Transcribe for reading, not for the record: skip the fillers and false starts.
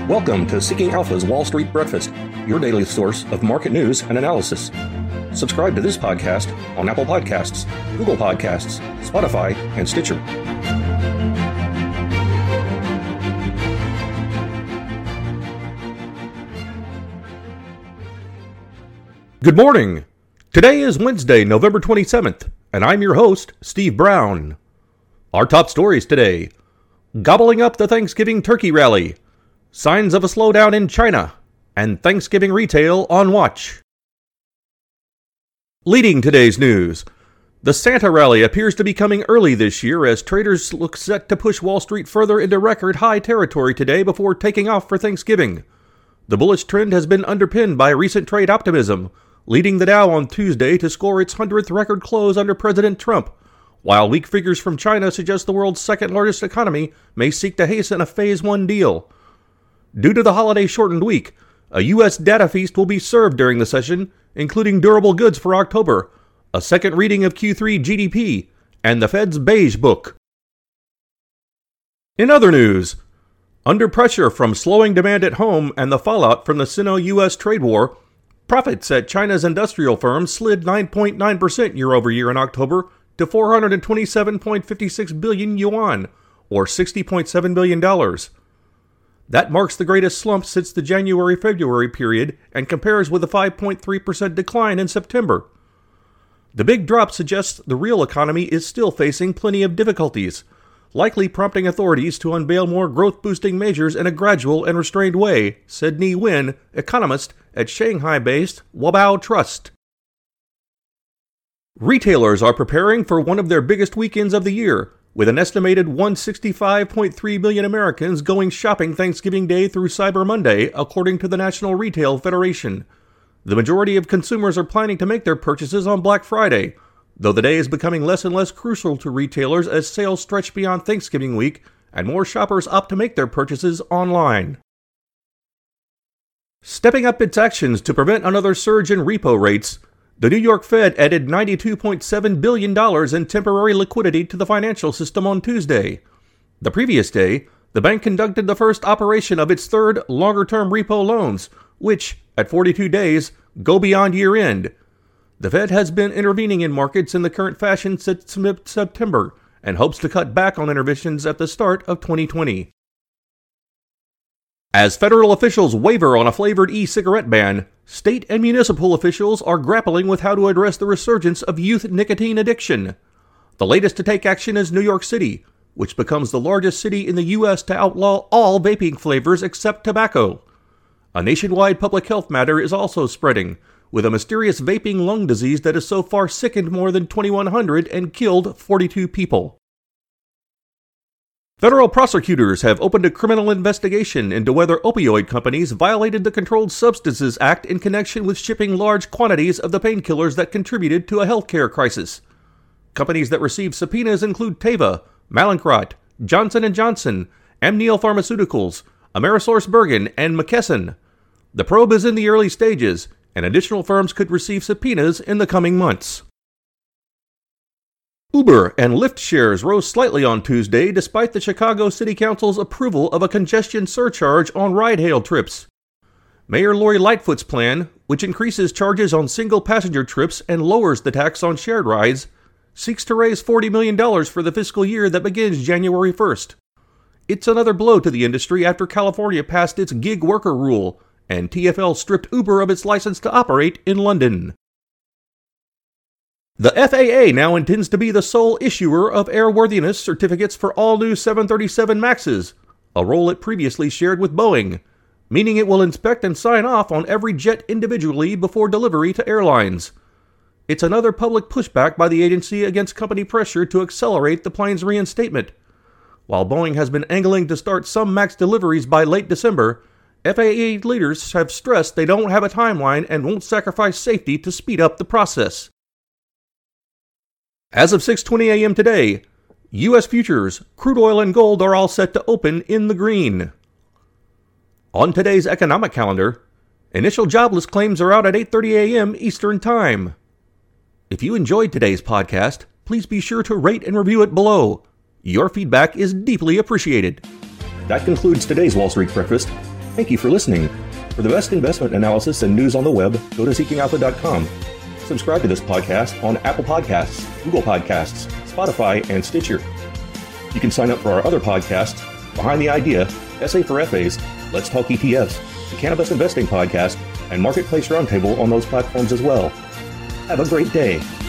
Welcome to Seeking Alpha's Wall Street Breakfast, your daily source of market news and analysis. Subscribe to this podcast on Apple Podcasts, Google Podcasts, Spotify, and Stitcher. Good morning. Today is Wednesday, November 27th, and I'm your host, Steve Brown. Our top stories today: gobbling up the Thanksgiving turkey rally, signs of a slowdown in China, and Thanksgiving retail on watch. Leading today's news, the Santa rally appears to be coming early this year as traders look set to push Wall Street further into record high territory today before taking off for Thanksgiving. The bullish trend has been underpinned by recent trade optimism, leading the Dow on Tuesday to score its 100th record close under President Trump, while weak figures from China suggest the world's second-largest economy may seek to hasten a Phase 1 deal. Due to the holiday-shortened week, a U.S. data feast will be served during the session, including durable goods for October, a second reading of Q3 GDP, and the Fed's Beige Book. In other news, under pressure from slowing demand at home and the fallout from the Sino-U.S. trade war, profits at China's industrial firms slid 9.9% year-over-year in October to 427.56 billion yuan, or $60.7 billion. That marks the greatest slump since the January-February period and compares with a 5.3% decline in September. The big drop suggests the real economy is still facing plenty of difficulties, likely prompting authorities to unveil more growth-boosting measures in a gradual and restrained way, said Ni Wen, economist at Shanghai-based Wabao Trust. Retailers are preparing for one of their biggest weekends of the year, with an estimated 165.3 million Americans going shopping Thanksgiving Day through Cyber Monday, according to the National Retail Federation. The majority of consumers are planning to make their purchases on Black Friday, though the day is becoming less and less crucial to retailers as sales stretch beyond Thanksgiving week and more shoppers opt to make their purchases online. Stepping up its actions to prevent another surge in repo rates, the New York Fed added $92.7 billion in temporary liquidity to the financial system on Tuesday. The previous day, the bank conducted the first operation of its third longer-term repo loans, which, at 42 days, go beyond year-end. The Fed has been intervening in markets in the current fashion since mid-September and hopes to cut back on interventions at the start of 2020. As federal officials waver on a flavored e-cigarette ban, state and municipal officials are grappling with how to address the resurgence of youth nicotine addiction. The latest to take action is New York City, which becomes the largest city in the U.S. to outlaw all vaping flavors except tobacco. A nationwide public health matter is also spreading, with a mysterious vaping lung disease that has so far sickened more than 2,100 and killed 42 people. Federal prosecutors have opened a criminal investigation into whether opioid companies violated the Controlled Substances Act in connection with shipping large quantities of the painkillers that contributed to a healthcare crisis. Companies that received subpoenas include Teva, Mallinckrodt, Johnson & Johnson, Amneal Pharmaceuticals, AmerisourceBergen, and McKesson. The probe is in the early stages, and additional firms could receive subpoenas in the coming months. Uber and Lyft shares rose slightly on Tuesday despite the Chicago City Council's approval of a congestion surcharge on ride-hail trips. Mayor Lori Lightfoot's plan, which increases charges on single passenger trips and lowers the tax on shared rides, seeks to raise $40 million for the fiscal year that begins January 1st. It's another blow to the industry after California passed its gig worker rule, and TfL stripped Uber of its license to operate in London. The FAA now intends to be the sole issuer of airworthiness certificates for all new 737 MAXs, a role it previously shared with Boeing, meaning it will inspect and sign off on every jet individually before delivery to airlines. It's another public pushback by the agency against company pressure to accelerate the plane's reinstatement. While Boeing has been angling to start some MAX deliveries by late December, FAA leaders have stressed they don't have a timeline and won't sacrifice safety to speed up the process. As of 6:20 a.m. today, U.S. futures, crude oil, and gold are all set to open in the green. On today's economic calendar, initial jobless claims are out at 8:30 a.m. Eastern Time. If you enjoyed today's podcast, please be sure to rate and review it below. Your feedback is deeply appreciated. That concludes today's Wall Street Breakfast. Thank you for listening. For the best investment analysis and news on the web, go to seekingalpha.com. Subscribe to this podcast on Apple Podcasts, Google Podcasts, Spotify, and Stitcher. You can sign up for our other podcasts, Behind the Idea, SA for FAs, Let's Talk ETFs, the Cannabis Investing Podcast, and Marketplace Roundtable on those platforms as well. Have a great day.